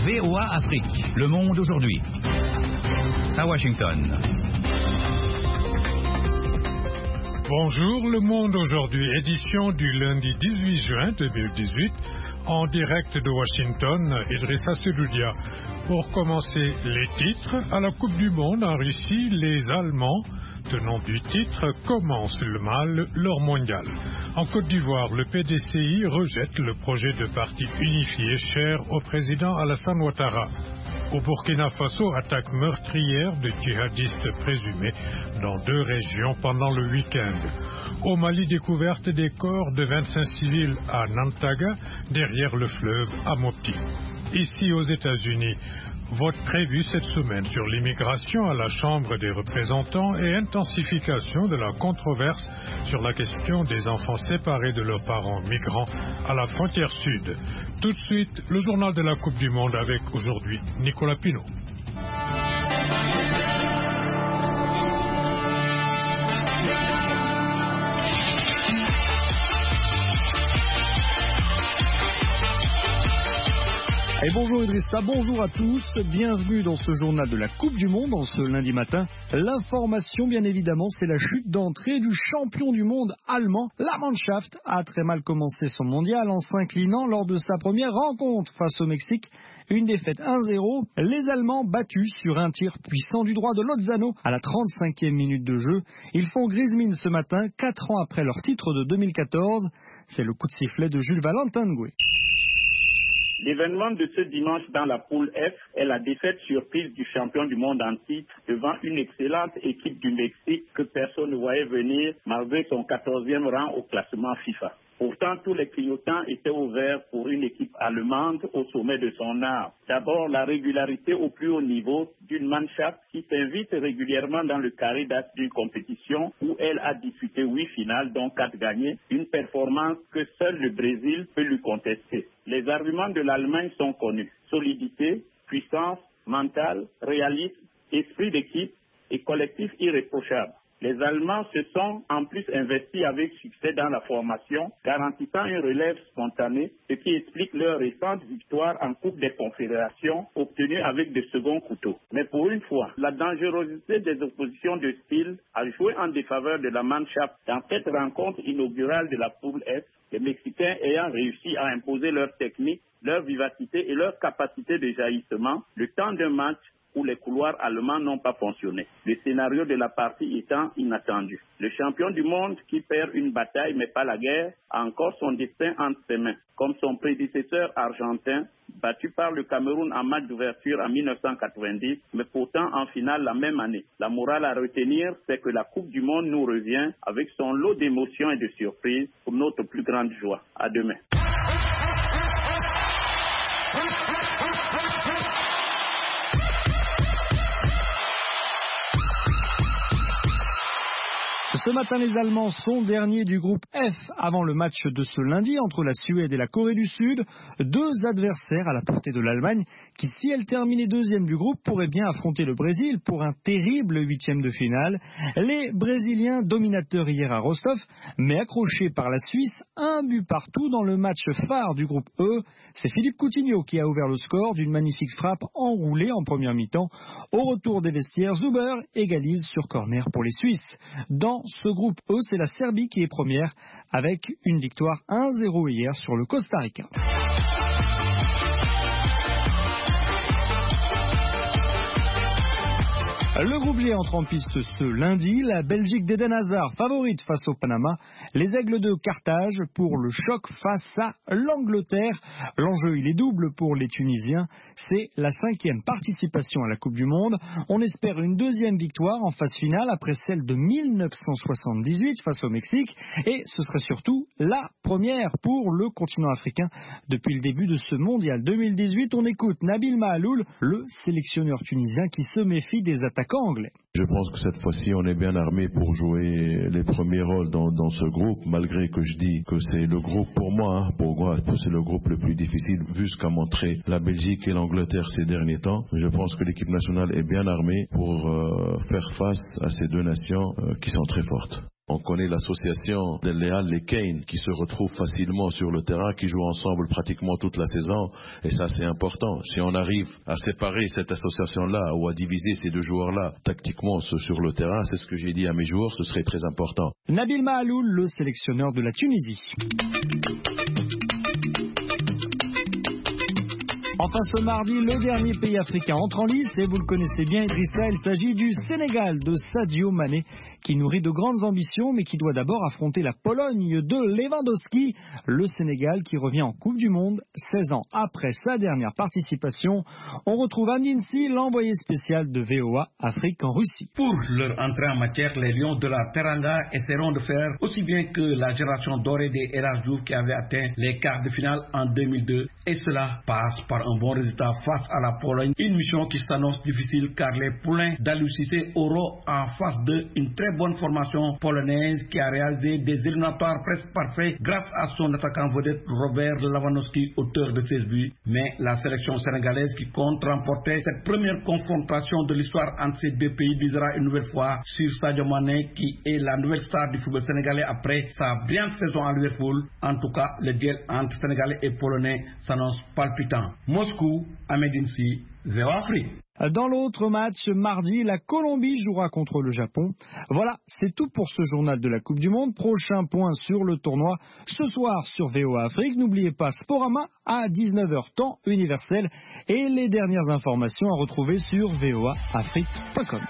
VOA Afrique, Le Monde aujourd'hui. À Washington. Bonjour, Le Monde aujourd'hui, édition du lundi 18 juin 2018, en direct de Washington, Idrissa Seloudia. Pour commencer, les titres, à la Coupe du Monde en Russie, les Allemands, tenant du titre, commencent le mal leur mondial. En Côte d'Ivoire, le PDCI rejette le projet de parti unifié cher au président Alassane Ouattara. Au Burkina Faso, attaque meurtrière de djihadistes présumés dans 2 régions pendant le week-end. Au Mali, découverte des corps de 25 civils à Nantaga, derrière le fleuve à Mopti. Ici aux États-Unis, vote prévu cette semaine sur l'immigration à la Chambre des représentants et intensification de la controverse sur la question des enfants séparés de leurs parents migrants à la frontière sud. Tout de suite, le journal de la Coupe du Monde avec aujourd'hui Nicolas Pinault. Et bonjour Idrissa, bonjour à tous, bienvenue dans ce journal de la Coupe du Monde en ce lundi matin. L'information bien évidemment, c'est la chute d'entrée du champion du monde allemand. La Mannschaft a très mal commencé son mondial en s'inclinant lors de sa première rencontre face au Mexique. Une défaite 1-0, les Allemands battus sur un tir puissant du droit de Lozano à la 35e minute de jeu. Ils font grise mine ce matin, 4 ans après leur titre de 2014. C'est le coup de sifflet de Jules Valentin Ngoué. L'événement de ce dimanche dans la poule F est la défaite surprise du champion du monde en titre devant une excellente équipe du Mexique que personne ne voyait venir malgré son 14e rang au classement FIFA. Pourtant, tous les clignotants étaient ouverts pour une équipe allemande au sommet de son art. D'abord, la régularité au plus haut niveau d'une Mannschaft qui s'invite régulièrement dans le carré d'as d'une compétition où elle a disputé 8 finales, dont 4 gagnées, une performance que seul le Brésil peut lui contester. Les arguments de l'Allemagne sont connus. Solidité, puissance, mental, réalisme, esprit d'équipe et collectif irréprochable. Les Allemands se sont en plus investis avec succès dans la formation, garantissant une relève spontanée, ce qui explique leur récente victoire en Coupe des Confédérations obtenue avec de seconds couteaux. Mais pour une fois, la dangerosité des oppositions de style a joué en défaveur de la Mannschaft dans cette rencontre inaugurale de la poule F, les Mexicains ayant réussi à imposer leur technique, leur vivacité et leur capacité de jaillissement, le temps d'un match où les couloirs allemands n'ont pas fonctionné. Le scénario de la partie étant inattendu. Le champion du monde qui perd une bataille mais pas la guerre a encore son destin entre ses mains. Comme son prédécesseur argentin, battu par le Cameroun en match d'ouverture en 1990, mais pourtant en finale la même année. La morale à retenir, c'est que la Coupe du Monde nous revient avec son lot d'émotions et de surprises pour notre plus grande joie. À demain. Ce matin, les Allemands sont derniers du groupe F avant le match de ce lundi entre la Suède et la Corée du Sud. 2 adversaires à la portée de l'Allemagne qui, si elle terminait deuxième du groupe, pourraient bien affronter le Brésil pour un terrible 8e de finale. Les Brésiliens dominateurs hier à Rostov, mais accrochés par la Suisse, 1 but partout dans le match phare du groupe E. C'est Philippe Coutinho qui a ouvert le score d'une magnifique frappe enroulée en première mi-temps. Au retour des vestiaires, Zuber égalise sur corner pour les Suisses. Dans ce groupe E, c'est la Serbie qui est première avec une victoire 1-0 hier sur le Costa Rica. Le groupe G entre en piste ce lundi. La Belgique d'Eden Hazard, favorite face au Panama. Les Aigles de Carthage pour le choc face à l'Angleterre. L'enjeu, il est double pour les Tunisiens. C'est la 5e participation à la Coupe du Monde. On espère une 2e victoire en phase finale après celle de 1978 face au Mexique. Et ce serait surtout la première pour le continent africain depuis le début de ce mondial 2018. On écoute Nabil Mahaloul, le sélectionneur tunisien qui se méfie des attaquants anglais. Je pense que cette fois-ci, on est bien armé pour jouer les premiers rôles dans ce groupe, malgré que je dis que c'est le groupe pour moi, c'est le groupe le plus difficile, vu ce qu'a montré la Belgique et l'Angleterre ces derniers temps. Je pense que l'équipe nationale est bien armée pour faire face à ces 2 nations qui sont très fortes. On connaît l'association d'El Leal, les Kane, qui se retrouvent facilement sur le terrain, qui jouent ensemble pratiquement toute la saison. Et ça, c'est important. Si on arrive à séparer cette association-là ou à diviser ces deux joueurs-là tactiquement sur le terrain, c'est ce que j'ai dit à mes joueurs, ce serait très important. Nabil Mahaloul, le sélectionneur de la Tunisie. Enfin, ce mardi, le dernier pays africain entre en lice, et vous le connaissez bien, Idrissa, il s'agit du Sénégal de Sadio Mané, qui nourrit de grandes ambitions, mais qui doit d'abord affronter la Pologne de Lewandowski. Le Sénégal qui revient en Coupe du Monde, 16 ans après sa dernière participation. On retrouve Amdinsi, l'envoyé spécial de VOA Afrique en Russie. Pour leur entrée en matière, les Lions de la Teranga essaieront de faire aussi bien que la génération dorée des El Hadji Diouf qui avait atteint les quarts de finale en 2002. Et cela passe par un bon résultat face à la Pologne. Une mission qui s'annonce difficile car les poulains d'Aliou Cissé auront en face d'eux une très bonne formation polonaise qui a réalisé des éliminatoires presque parfaits grâce à son attaquant vedette Robert Lewandowski, auteur de 16 buts. Mais la sélection sénégalaise qui compte remporter cette première confrontation de l'histoire entre ces deux pays visera une nouvelle fois sur Sadio Mané qui est la nouvelle star du football sénégalais après sa brillante saison à Liverpool. En tout cas, le duel entre Sénégalais et Polonais s'annonce palpitant. Moscou, Ahmedinsi, VOA Afrique. Dans l'autre match, mardi, la Colombie jouera contre le Japon. Voilà, c'est tout pour ce journal de la Coupe du Monde. Prochain point sur le tournoi ce soir sur VOA Afrique. N'oubliez pas Sporama à 19h temps universel et les dernières informations à retrouver sur voaafrique.com.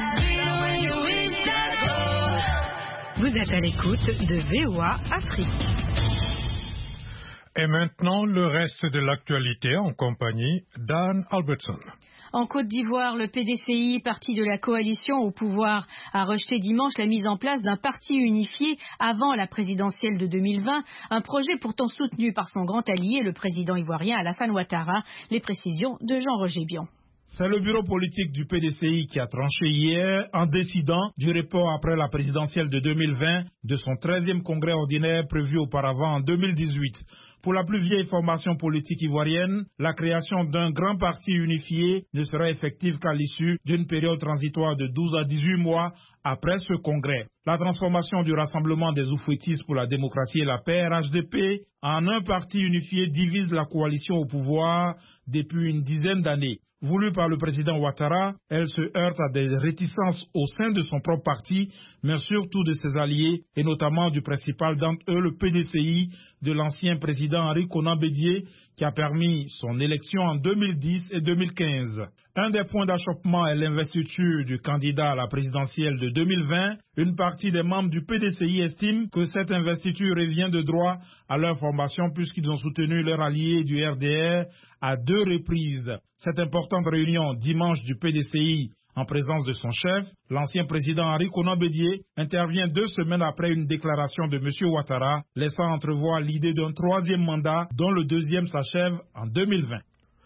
Vous êtes à l'écoute de VOA Afrique. Et maintenant, le reste de l'actualité en compagnie d'Anne Albertson. En Côte d'Ivoire, le PDCI, parti de la coalition au pouvoir, a rejeté dimanche la mise en place d'un parti unifié avant la présidentielle de 2020, un projet pourtant soutenu par son grand allié, le président ivoirien Alassane Ouattara. Les précisions de Jean-Roger Bion. C'est le bureau politique du PDCI qui a tranché hier en décidant du report après la présidentielle de 2020 de son 13e congrès ordinaire prévu auparavant en 2018. Pour la plus vieille formation politique ivoirienne, la création d'un grand parti unifié ne sera effective qu'à l'issue d'une période transitoire de 12 à 18 mois après ce congrès. La transformation du Rassemblement des Oufouettistes pour la démocratie et la paix, RHDP, en un parti unifié divise la coalition au pouvoir depuis une dizaine d'années. Voulue par le président Ouattara, elle se heurte à des réticences au sein de son propre parti, mais surtout de ses alliés, et notamment du principal d'entre eux, le PDCI, de l'ancien président Henri Konan Bédié, qui a permis son élection en 2010 et 2015. Un des points d'achoppement est l'investiture du candidat à la présidentielle de 2020. Une partie des membres du PDCI estime que cette investiture revient de droit à leur formation puisqu'ils ont soutenu leur allié du RDR à 2 reprises. Cette importante réunion dimanche du PDCI en présence de son chef, l'ancien président Henri Konan Bédié, intervient 2 semaines après une déclaration de M. Ouattara, laissant entrevoir l'idée d'un 3e mandat dont le 2e s'achève en 2020.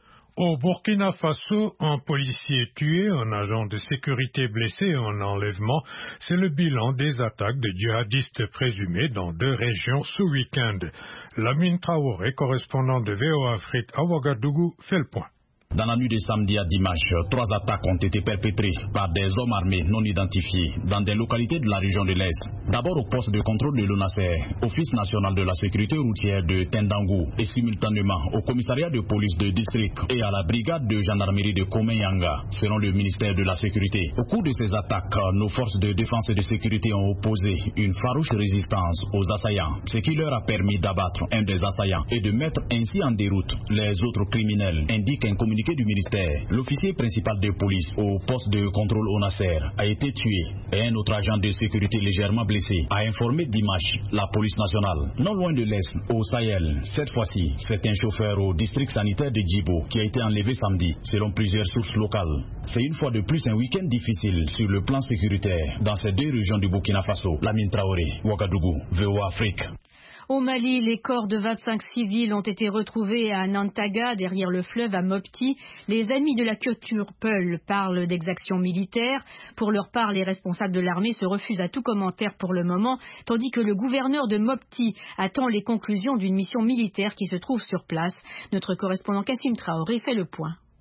Au Burkina Faso, un policier tué, un agent de sécurité blessé et un enlèvement, c'est le bilan des attaques de djihadistes présumés dans 2 régions ce week-end. Lamine Traoré, correspondant de VOA Afrique à Ouagadougou, fait le point. Dans la nuit de samedi à dimanche, 3 attaques ont été perpétrées par des hommes armés non identifiés dans des localités de la région de l'Est. D'abord au poste de contrôle de l'ONASER, Office national de la sécurité routière de Tendangou, et simultanément au commissariat de police de district et à la brigade de gendarmerie de Komeyanga, selon le ministère de la Sécurité. Au cours de ces attaques, nos forces de défense et de sécurité ont opposé une farouche résistance aux assaillants, ce qui leur a permis d'abattre un des assaillants et de mettre ainsi en déroute les autres criminels, indique un communiqué du ministère. L'officier principal de police au poste de contrôle ONASER a été tué et un autre agent de sécurité légèrement blessé, a informé dimanche la police nationale. Non loin de l'Est, au Sahel, cette fois-ci, c'est un chauffeur au district sanitaire de Djibo qui a été enlevé samedi, selon plusieurs sources locales. C'est une fois de plus un week-end difficile sur le plan sécuritaire dans ces 2 régions du Burkina Faso. Lamine Traoré, Ouagadougou, VOA Afrique. Au Mali, les corps de 25 civils ont été retrouvés à Nantaga, derrière le fleuve à Mopti. Les amis de la culture Peul parlent d'exactions militaires. Pour leur part, les responsables de l'armée se refusent à tout commentaire pour le moment, tandis que le gouverneur de Mopti attend les conclusions d'une mission militaire qui se trouve sur place. Notre correspondant Kassim Traoré fait le point.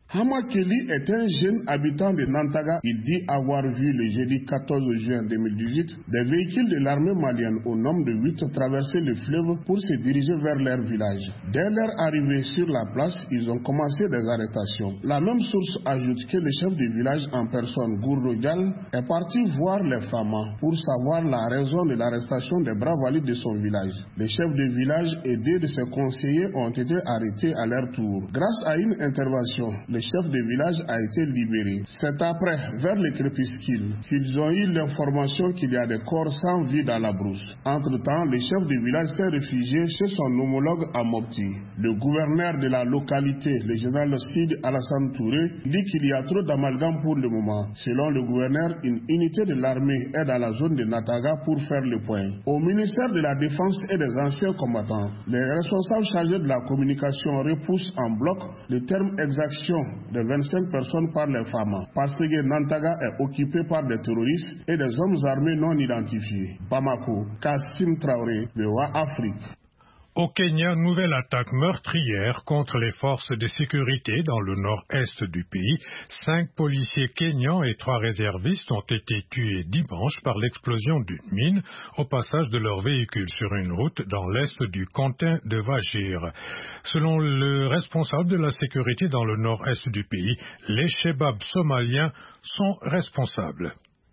Hama Kelly est un jeune habitant de Nantaga. Il dit avoir vu le jeudi 14 juin 2018 des véhicules de l'armée malienne au nombre de 8 traverser le fleuve pour se diriger vers leur village. Dès leur arrivée sur la place, ils ont commencé des arrestations. La même source ajoute que le chef du village en personne, Gourdo Dial, est parti voir les Fama pour savoir la raison de l'arrestation des bras valides de son village. Les chefs de village et deux de ses conseillers ont été arrêtés à leur tour. Grâce à une intervention, le chef de village a été libéré. C'est après, vers le crépuscule, qu'ils ont eu l'information qu'il y a des corps sans vie dans la brousse. Entre-temps, le chef de village s'est réfugié chez son homologue à Mopti. Le gouverneur de la localité, le général Sid Alassane Touré, dit qu'il y a trop d'amalgame pour le moment. Selon le gouverneur, une unité de l'armée est dans la zone de Nataga pour faire le point. Au ministère de la Défense et des anciens combattants, les responsables chargés de la communication repoussent en bloc le terme exaction de 25 personnes par les femmes, parce que Nantaga est occupé par des terroristes et des hommes armés non identifiés. Bamako, Kassim Traoré, VOA Afrique. Au Kenya, nouvelle attaque meurtrière contre les forces de sécurité dans le nord-est du pays. 5 policiers kenyans et 3 réservistes ont été tués dimanche par l'explosion d'une mine au passage de leur véhicule sur une route dans l'est du comté de Wajir. Selon le responsable de la sécurité dans le nord-est du pays, les Chebabs somaliens sont responsables.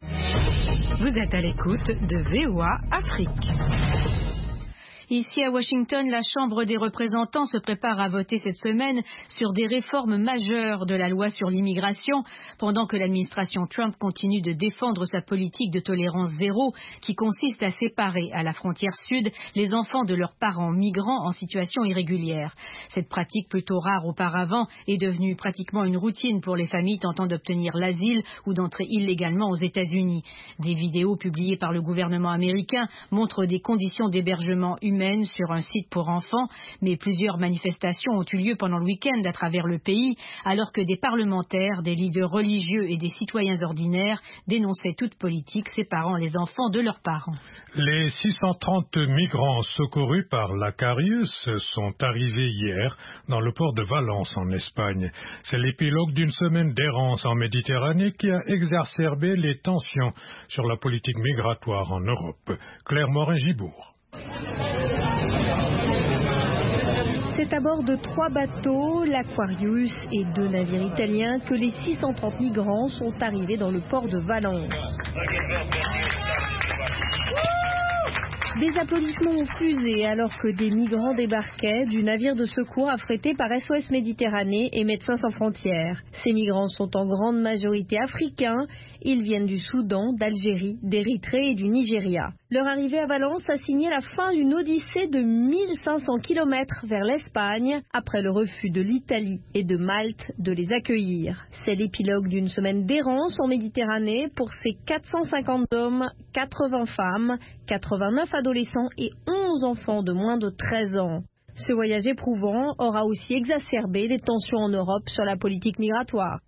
Vous êtes à l'écoute de VOA Afrique. Ici à Washington, la Chambre des représentants se prépare à voter cette semaine sur des réformes majeures de la loi sur l'immigration, pendant que l'administration Trump continue de défendre sa politique de tolérance zéro qui consiste à séparer à la frontière sud les enfants de leurs parents migrants en situation irrégulière. Cette pratique plutôt rare auparavant est devenue pratiquement une routine pour les familles tentant d'obtenir l'asile ou d'entrer illégalement aux États-Unis. Des vidéos publiées par le gouvernement américain montrent des conditions d'hébergement humaines sur un site pour enfants, mais plusieurs manifestations ont eu lieu pendant le week-end à travers le pays, alors que des parlementaires, des leaders religieux et des citoyens ordinaires dénonçaient toute politique séparant les enfants de leurs parents. Les 630 migrants secourus par l'Acarius sont arrivés hier dans le port de Valence en Espagne. C'est l'épilogue d'une semaine d'errance en Méditerranée qui a exacerbé les tensions sur la politique migratoire en Europe. Claire Morin-Gibourg. C'est à bord de 3 bateaux, l'Aquarius et 2 navires italiens, que les 630 migrants sont arrivés dans le port de Valence. Des applaudissements ont fusé alors que des migrants débarquaient du navire de secours affrété par SOS Méditerranée et Médecins sans frontières. Ces migrants sont en grande majorité africains. Ils viennent du Soudan, d'Algérie, d'Érythrée et du Nigeria. Leur arrivée à Valence a signé la fin d'une odyssée de 1500 km vers l'Espagne, après le refus de l'Italie et de Malte de les accueillir. C'est l'épilogue d'une semaine d'errance en Méditerranée pour ces 450 hommes, 80 femmes, 89 adolescents et 11 enfants de moins de 13 ans. Ce voyage éprouvant aura aussi exacerbé les tensions en Europe sur la politique migratoire.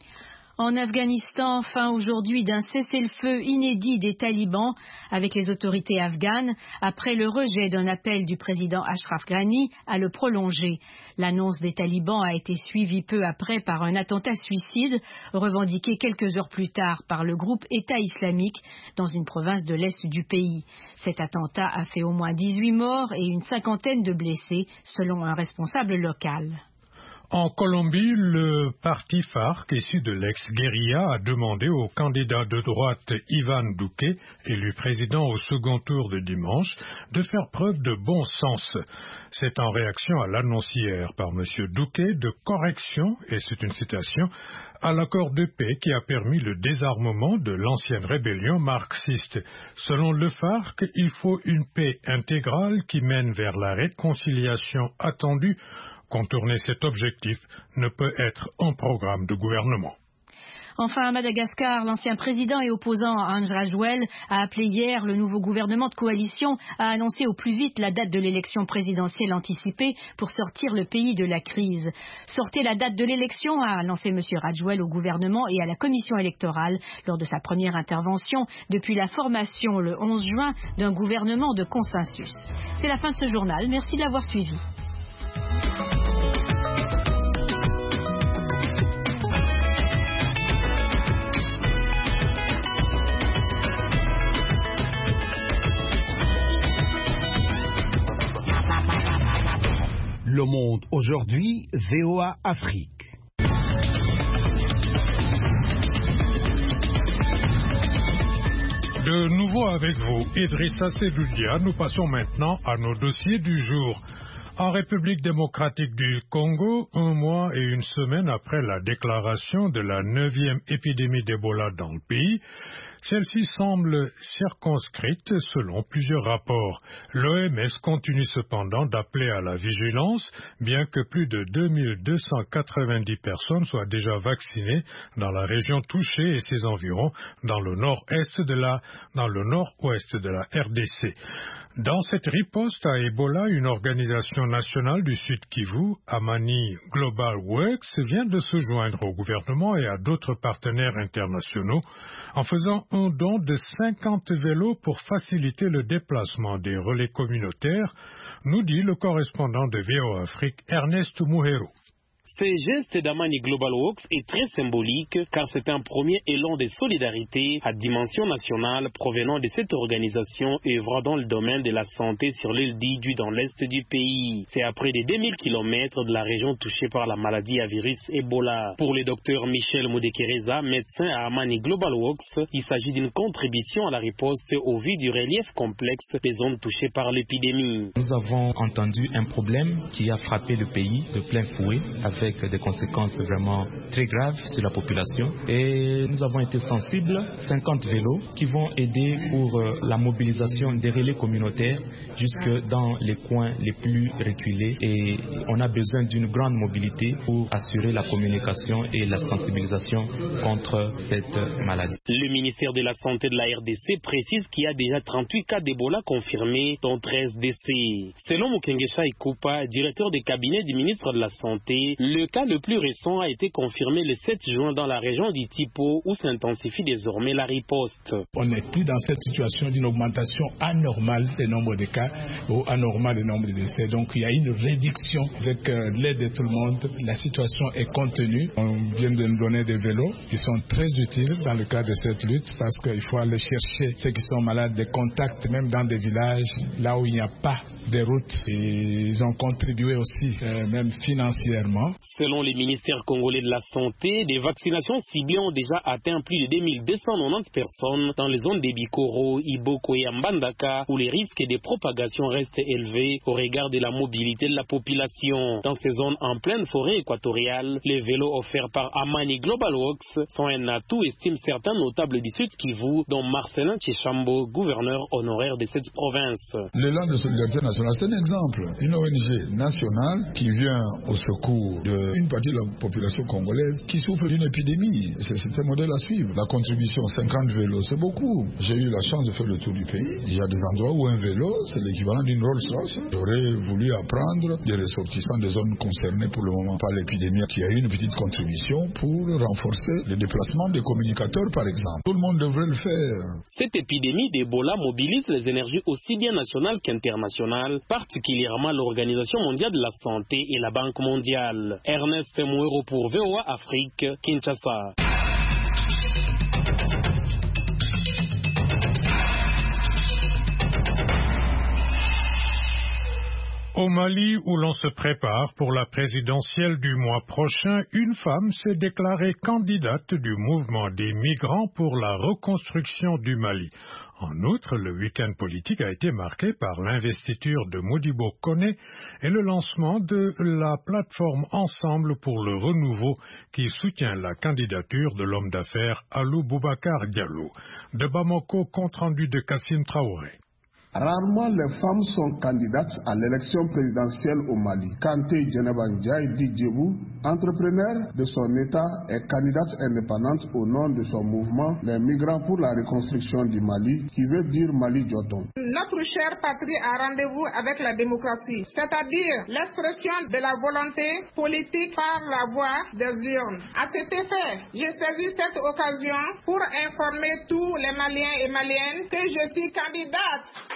En Afghanistan, fin aujourd'hui d'un cessez-le-feu inédit des talibans avec les autorités afghanes après le rejet d'un appel du président Ashraf Ghani à le prolonger. L'annonce des talibans a été suivie peu après par un attentat suicide revendiqué quelques heures plus tard par le groupe État islamique dans une province de l'est du pays. Cet attentat a fait au moins 18 morts et une 50aine de blessés selon un responsable local. En Colombie, le parti FARC, issu de l'ex-guérilla, a demandé au candidat de droite Ivan Duque, élu président au second tour de dimanche, de faire preuve de bon sens. C'est en réaction à l'annonce hier par M. Duque de correction, et c'est une citation, à l'accord de paix qui a permis le désarmement de l'ancienne rébellion marxiste. Selon le FARC, il faut une paix intégrale qui mène vers la réconciliation attendue. Contourner cet objectif ne peut être un programme de gouvernement. Enfin, à Madagascar, l'ancien président et opposant Hans Rajwel a appelé hier le nouveau gouvernement de coalition à annoncer au plus vite la date de l'élection présidentielle anticipée pour sortir le pays de la crise. Sortez la date de l'élection, a lancé M. Rajwel au gouvernement et à la commission électorale lors de sa première intervention depuis la formation le 11 juin d'un gouvernement de consensus. C'est la fin de ce journal. Merci de l'avoir suivi. Monde aujourd'hui, VOA Afrique. De nouveau avec vous, Idrissa Seloudia, nous passons maintenant à nos dossiers du jour. En République démocratique du Congo, 1 mois et 1 semaine après la déclaration de la 9e épidémie d'Ebola dans le pays, celle-ci semble circonscrite selon plusieurs rapports. L'OMS continue cependant d'appeler à la vigilance, bien que plus de 2290 personnes soient déjà vaccinées dans la région touchée et ses environs dans le nord-ouest de la RDC. Dans cette riposte à Ebola, une organisation nationale du Sud Kivu, Amani Global Works, vient de se joindre au gouvernement et à d'autres partenaires internationaux en faisant un don de 50 vélos pour faciliter le déplacement des relais communautaires, nous dit le correspondant de VOA Afrique, Ernest Muhero. Ce geste d'Amani Global Works est très symbolique car c'est un premier élan de solidarité à dimension nationale provenant de cette organisation œuvrant dans le domaine de la santé sur l'île d'Idjou dans l'est du pays. C'est à près de 2000 km de la région touchée par la maladie à virus Ebola. Pour le docteur Michel Moudekereza, médecin à Amani Global Works, il s'agit d'une contribution à la riposte au vu du relief complexe des zones touchées par l'épidémie. Nous avons entendu un problème qui a frappé le pays de plein fouet avec des conséquences vraiment très graves sur la population. Et nous avons été sensibles, 50 vélos qui vont aider pour la mobilisation des relais communautaires jusque dans les coins les plus reculés. Et on a besoin d'une grande mobilité pour assurer la communication et la sensibilisation contre cette maladie. Le ministère de la Santé de la RDC précise qu'il y a déjà 38 cas d'Ebola confirmés, dont 13 décès. Selon Mukengesha Ikupa, directeur des cabinets du ministre de la Santé, le cas le plus récent a été confirmé le 7 juin dans la région d'Itipo où s'intensifie désormais la riposte. On n'est plus dans cette situation d'une augmentation anormale des nombres de cas ou anormale des nombres de décès. Donc il y a une réduction avec l'aide de tout le monde. La situation est contenue. On vient de nous donner des vélos qui sont très utiles dans le cadre de cette lutte parce qu'il faut aller chercher ceux qui sont malades, des contacts même dans des villages là où il n'y a pas de routes. Et ils ont contribué aussi même financièrement. Selon les ministères congolais de la Santé, des vaccinations ciblées ont déjà atteint plus de 2290 personnes dans les zones des Bikoro, Iboko et Mbandaka où les risques de propagation restent élevés au regard de la mobilité de la population. Dans ces zones en pleine forêt équatoriale, les vélos offerts par Amani Global Works sont un atout, estiment certains notables du Sud Kivu, dont Marcelin Tchéchambo, gouverneur honoraire de cette province. L'élan de solidarité nationale, c'est un exemple. Une ONG nationale qui vient au secours d'une partie de la population congolaise qui souffre d'une épidémie. C'est un modèle à suivre. La contribution 50 vélos, c'est beaucoup. J'ai eu la chance de faire le tour du pays. Il y a des endroits où un vélo, c'est l'équivalent d'une Rolls-Royce. J'aurais voulu apprendre des ressortissants des zones concernées pour le moment par l'épidémie qui a eu une petite contribution pour renforcer le déplacement des communicateurs, par exemple. Tout le monde devrait le faire. Cette épidémie d'Ebola mobilise les énergies aussi bien nationales qu'internationales, particulièrement l'Organisation mondiale de la santé et la Banque mondiale. Ernest Mouero pour VOA Afrique, Kinshasa. Au Mali, où l'on se prépare pour la présidentielle du mois prochain, une femme s'est déclarée candidate du mouvement des migrants pour la reconstruction du Mali. En outre, le week-end politique a été marqué par l'investiture de Modibo Koné et le lancement de la plateforme Ensemble pour le renouveau qui soutient la candidature de l'homme d'affaires Alou Boubacar Diallo. De Bamako, compte rendu de Kassim Traoré. Rarement les femmes sont candidates à l'élection présidentielle au Mali. Kanté Djeneba Ndiaye Didjebou, entrepreneur de son État, est candidate indépendante au nom de son mouvement Les Migrants pour la reconstruction du Mali, qui veut dire Mali Djoton. Notre chère patrie a rendez-vous avec la démocratie, c'est-à-dire l'expression de la volonté politique par la voie des urnes. À cet effet, je saisis cette occasion pour informer tous les Maliens et Maliennes que je suis candidate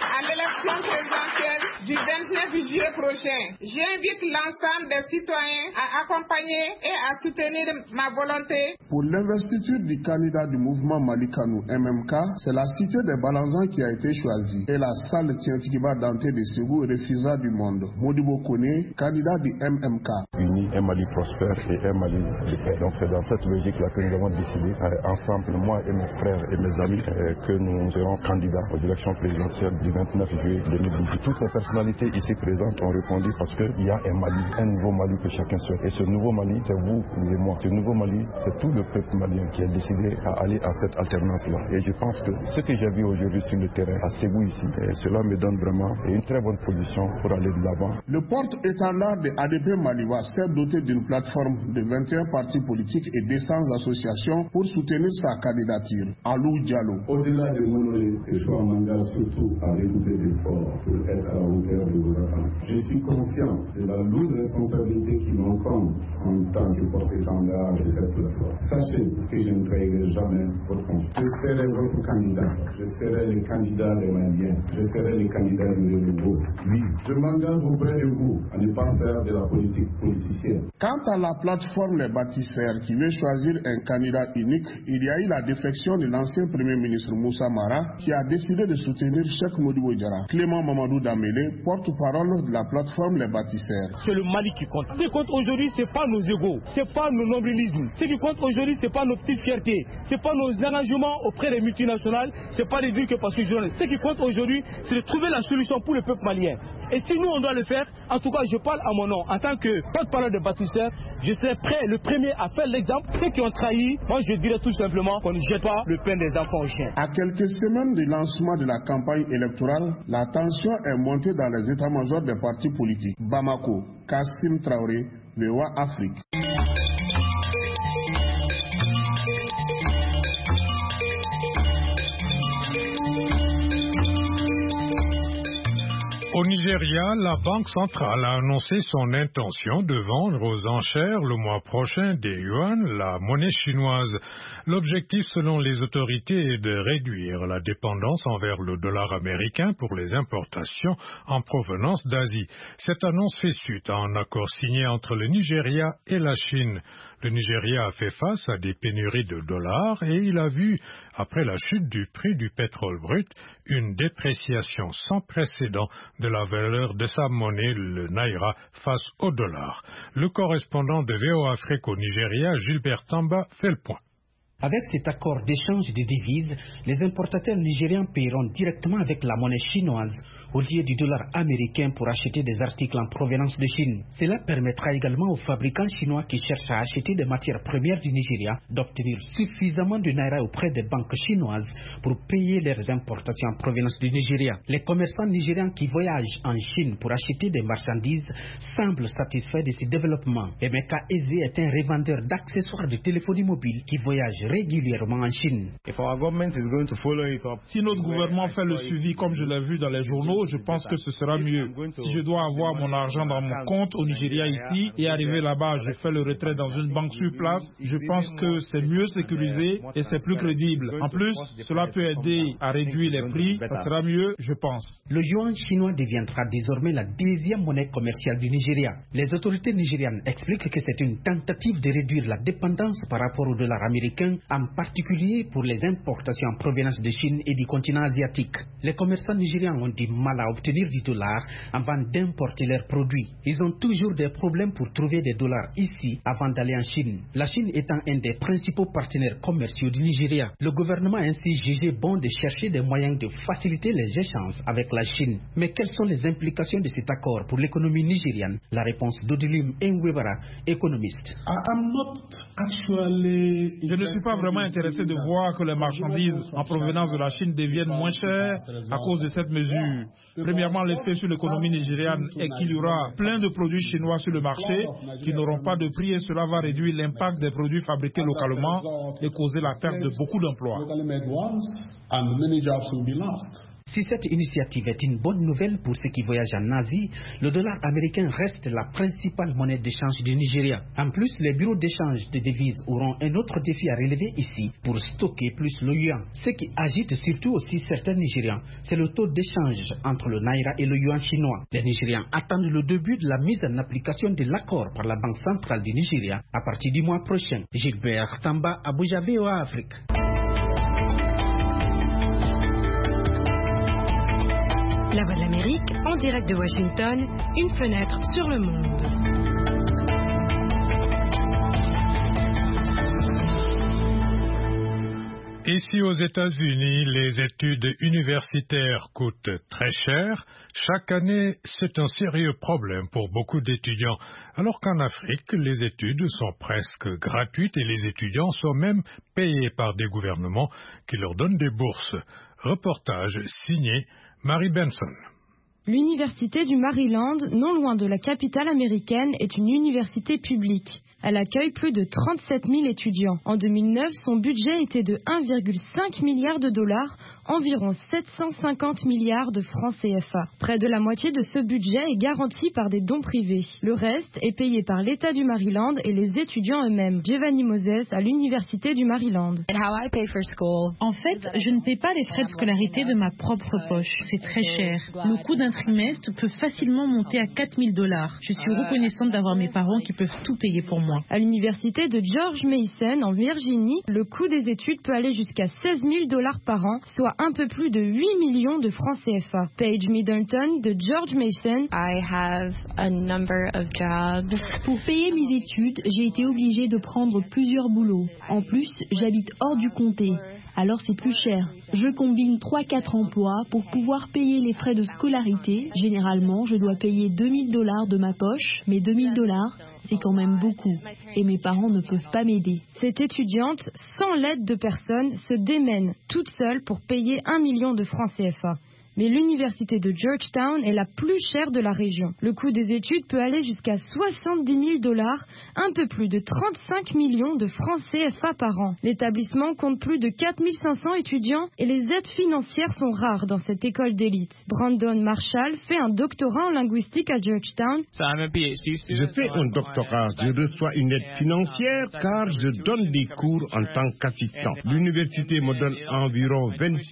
à l'élection présidentielle du 29 juillet prochain. J'invite l'ensemble des citoyens à accompagner et à soutenir ma volonté. Pour l'investiture du candidat du mouvement Malikanou MMK, c'est la cité des Balanzans qui a été choisie et la salle Tiantikiba Dante de Ségou refusa du monde. Modibo Kone, candidat du MMK. Uni, un Mali prospère et un Mali de paix. Donc c'est dans cette logique-là que nous avons décidé ensemble, moi et mes frères et mes amis, que nous serons candidats aux élections présidentielles du 29 juillet 2018. Toutes les personnalités ici présentes ont répondu parce qu'il y a un Mali, un nouveau Mali que chacun souhaite. Et ce nouveau Mali, c'est vous et moi. Ce nouveau Mali, c'est tout le peuple malien qui a décidé à aller à cette alternance-là. Et je pense que ce que j'ai vu aujourd'hui sur le terrain à Ségou ici, cela me donne vraiment une très bonne position pour aller de l'avant. Le porte-étendard de ADP Maliwa s'est doté d'une plateforme de 21 partis politiques et 200 associations pour soutenir sa candidature. Alou Diallo. Au-delà de m'honorer, je m'engage surtout à découvrir des efforts pour être à la hauteur de vos attentes. Je suis conscient de la lourde responsabilité qui m'encombe en tant que porte-étendard de cette plateforme. Sachez que je ne trahirai jamais votre confiance. Je serai votre candidat. Je serai le candidat des Maliens. Je serai le candidat du renouveau. Oui, je m'engage auprès de vous à ne pas faire de la politique politicienne. Quant à la plateforme Les Bâtisseurs qui veut choisir un candidat unique, il y a eu la défection de l'ancien Premier ministre Moussa Mara qui a décidé de soutenir Cheikh Modibo Diarra. Clément Mamadou Damélé, porte-parole de la plateforme Les Bâtisseurs. C'est le Mali qui compte. Ce qui compte aujourd'hui, ce n'est pas nos égos, ce n'est pas nos nombrilismes. Ce qui compte aujourd'hui, ce n'est pas nos petites fiertés, ce n'est pas nos arrangements auprès des multinationales, ce n'est pas de dire que parce que ce qui compte aujourd'hui, c'est de trouver la solution pour le peuple malien. Et si nous on doit le faire, en tout cas je parle à mon nom, en tant que porte-parole de bâtisseurs, je serai prêt, le premier à faire l'exemple. Ceux qui ont trahi, moi je dirais tout simplement qu'on ne jette pas le pain des enfants aux chiens. À quelques semaines du lancement de la campagne électorale, la tension est montée dans les états-majors des partis politiques. Bamako, Kassim Traoré, VOA Afrique. Au Nigeria, la Banque centrale a annoncé son intention de vendre aux enchères le mois prochain des yuan, la monnaie chinoise. L'objectif, selon les autorités, est de réduire la dépendance envers le dollar américain pour les importations en provenance d'Asie. Cette annonce fait suite à un accord signé entre le Nigeria et la Chine. Le Nigeria a fait face à des pénuries de dollars et il a vu, après la chute du prix du pétrole brut, une dépréciation sans précédent de la valeur de sa monnaie, le naira, face au dollar. Le correspondant de VOA Afrique au Nigeria, Gilbert Tamba, fait le point. Avec cet accord d'échange de devises, les importateurs nigérians paieront directement avec la monnaie chinoise au lieu du dollar américain pour acheter des articles en provenance de Chine. Cela permettra également aux fabricants chinois qui cherchent à acheter des matières premières du Nigeria d'obtenir suffisamment de naira auprès des banques chinoises pour payer leurs importations en provenance du Nigeria. Les commerçants nigérians qui voyagent en Chine pour acheter des marchandises semblent satisfaits de ces développements. Emeka Eze est un revendeur d'accessoires de téléphonie mobile qui voyage régulièrement en Chine. Si notre gouvernement fait le suivi comme je l'ai vu dans les journaux, je pense que ce sera mieux. Si je dois avoir mon argent dans mon compte au Nigeria ici et arriver là-bas, je fais le retrait dans une banque sur place, je pense que c'est mieux sécurisé et c'est plus crédible. En plus, cela peut aider à réduire les prix, ça sera mieux, je pense. Le yuan chinois deviendra désormais la deuxième monnaie commerciale du Nigeria. Les autorités nigérianes expliquent que c'est une tentative de réduire la dépendance par rapport au dollar américain, en particulier pour les importations en provenance de Chine et du continent asiatique. Les commerçants nigérians ont du mal à obtenir du dollar avant d'importer leurs produits. Ils ont toujours des problèmes pour trouver des dollars ici avant d'aller en Chine. La Chine étant un des principaux partenaires commerciaux du Nigeria, le gouvernement a ainsi jugé bon de chercher des moyens de faciliter les échanges avec la Chine. Mais quelles sont les implications de cet accord pour l'économie nigériane? La réponse d'Odilim Enwebara, économiste. Je ne suis pas vraiment intéressé de voir que les marchandises en provenance de la Chine deviennent moins chères à cause de cette mesure. Premièrement, l'effet sur l'économie nigériane est qu'il y aura plein de produits chinois sur le marché qui n'auront pas de prix et cela va réduire l'impact des produits fabriqués localement et causer la perte de beaucoup d'emplois. Si cette initiative est une bonne nouvelle pour ceux qui voyagent en Asie, le dollar américain reste la principale monnaie d'échange du Nigeria. En plus, les bureaux d'échange de devises auront un autre défi à relever ici pour stocker plus le yuan. Ce qui agite surtout aussi certains Nigérians, c'est le taux d'échange entre le naira et le yuan chinois. Les Nigérians attendent le début de la mise en application de l'accord par la Banque centrale du Nigeria à partir du mois prochain. Gilbert Tamba, Abuja, VOA Afrique. La Voix de l'Amérique, en direct de Washington, une fenêtre sur le monde. Ici aux États-Unis, les études universitaires coûtent très cher. Chaque année, c'est un sérieux problème pour beaucoup d'étudiants, alors qu'en Afrique, les études sont presque gratuites et les étudiants sont même payés par des gouvernements qui leur donnent des bourses. Reportage signé Mary Benson. L'Université du Maryland, non loin de la capitale américaine, est une université publique. Elle accueille plus de 37 000 étudiants. En 2009, son budget était de 1,5 milliard de dollars, environ 750 milliards de francs CFA. Près de la moitié de ce budget est garanti par des dons privés. Le reste est payé par l'État du Maryland et les étudiants eux-mêmes. Giovanni Moses à l'Université du Maryland. En fait, je ne paie pas les frais de scolarité de ma propre poche. C'est très cher. Le coût d'un trimestre peut facilement monter à 4 000 $. Je suis reconnaissante d'avoir mes parents qui peuvent tout payer pour moi. À l'Université de George Mason en Virginie, le coût des études peut aller jusqu'à 16 000 $ par an, soit un peu plus de 8 millions de francs CFA. Paige Middleton de George Mason. Pour payer mes études, j'ai été obligée de prendre plusieurs boulots. En plus, j'habite hors du comté. Alors c'est plus cher. Je combine 3-4 emplois pour pouvoir payer les frais de scolarité. Généralement, je dois payer 2 000 $ de ma poche, mais 2 000 $, c'est quand même beaucoup. Et mes parents ne peuvent pas m'aider. Cette étudiante, sans l'aide de personne, se démène toute seule pour payer 1 million de francs CFA. Mais l'université de Georgetown est la plus chère de la région. Le coût des études peut aller jusqu'à 70 000 $, un peu plus de 35 millions de francs CFA par an. L'établissement compte plus de 4 500 étudiants et les aides financières sont rares dans cette école d'élite. Brandon Marshall fait un doctorat en linguistique à Georgetown. Je fais un doctorat, je reçois une aide financière car je donne des cours en tant qu'assistant. L'université me donne environ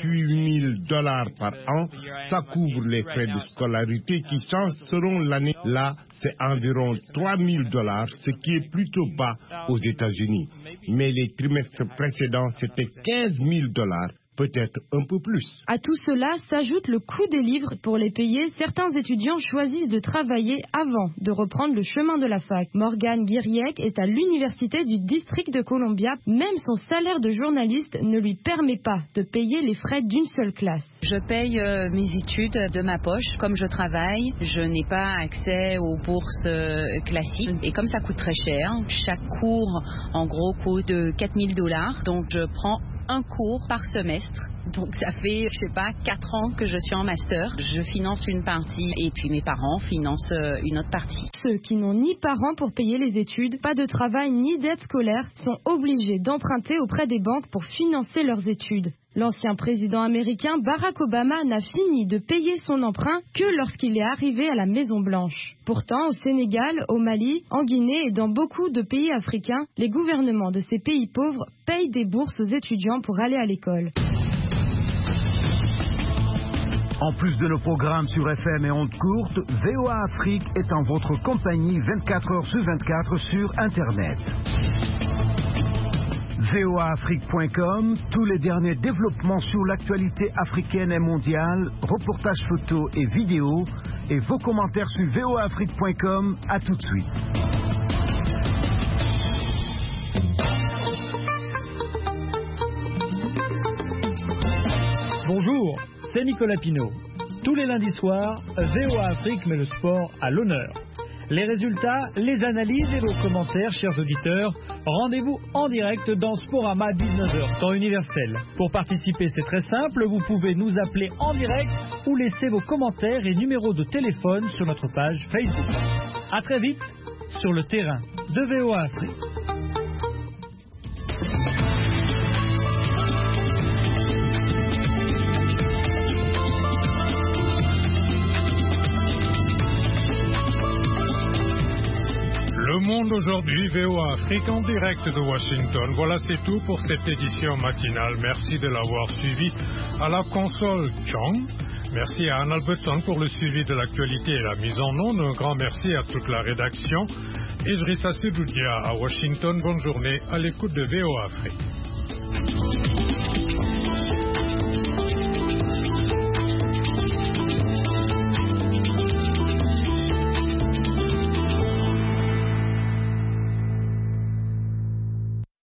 28 000 $ par an. Ça couvre les frais de scolarité qui changeront l'année. Là, c'est environ 3 000 $, ce qui est plutôt bas aux États-Unis. Mais les trimestres précédents, c'était 15 000 $. Peut-être un peu plus. À tout cela s'ajoute le coût des livres. Pour les payer, certains étudiants choisissent de travailler avant de reprendre le chemin de la fac. Morgane Guiriec est à l'Université du District de Columbia. Même son salaire de journaliste ne lui permet pas de payer les frais d'une seule classe. Je paye mes études de ma poche. Comme je travaille, je n'ai pas accès aux bourses classiques. Et comme ça coûte très cher, chaque cours, en gros, coûte 4 000 $. Donc, je prends un cours par semestre. Donc ça fait, 4 ans que je suis en master. Je finance une partie et puis mes parents financent une autre partie. Ceux qui n'ont ni parents pour payer les études, pas de travail ni d'aide scolaire, sont obligés d'emprunter auprès des banques pour financer leurs études. L'ancien président américain Barack Obama n'a fini de payer son emprunt que lorsqu'il est arrivé à la Maison-Blanche. Pourtant, au Sénégal, au Mali, en Guinée et dans beaucoup de pays africains, les gouvernements de ces pays pauvres payent des bourses aux étudiants pour aller à l'école. En plus de nos programmes sur FM et ondes courtes, VOA Afrique est en votre compagnie 24 heures sur 24 sur Internet. voaafrique.com, tous les derniers développements sur l'actualité africaine et mondiale, reportages photos et vidéos, et vos commentaires sur voaafrique.com. À tout de suite. Bonjour, c'est Nicolas Pinault. Tous les lundis soirs, VOA Afrique met le sport à l'honneur. Les résultats, les analyses et vos commentaires, chers auditeurs, rendez-vous en direct dans Sporama 19h, temps universel. Pour participer, c'est très simple, vous pouvez nous appeler en direct ou laisser vos commentaires et numéros de téléphone sur notre page Facebook. À très vite sur le terrain de VOA Afrique. aujourd'hui, VOA Afrique en direct de Washington. Voilà, c'est tout pour cette édition matinale. Merci de l'avoir suivi. À la console, Chong. Merci à Anne Albertson pour le suivi de l'actualité et la mise en onde. Un grand merci à toute la rédaction. Idrissa Sedoudia à Washington. Bonne journée à l'écoute de VOA Afrique.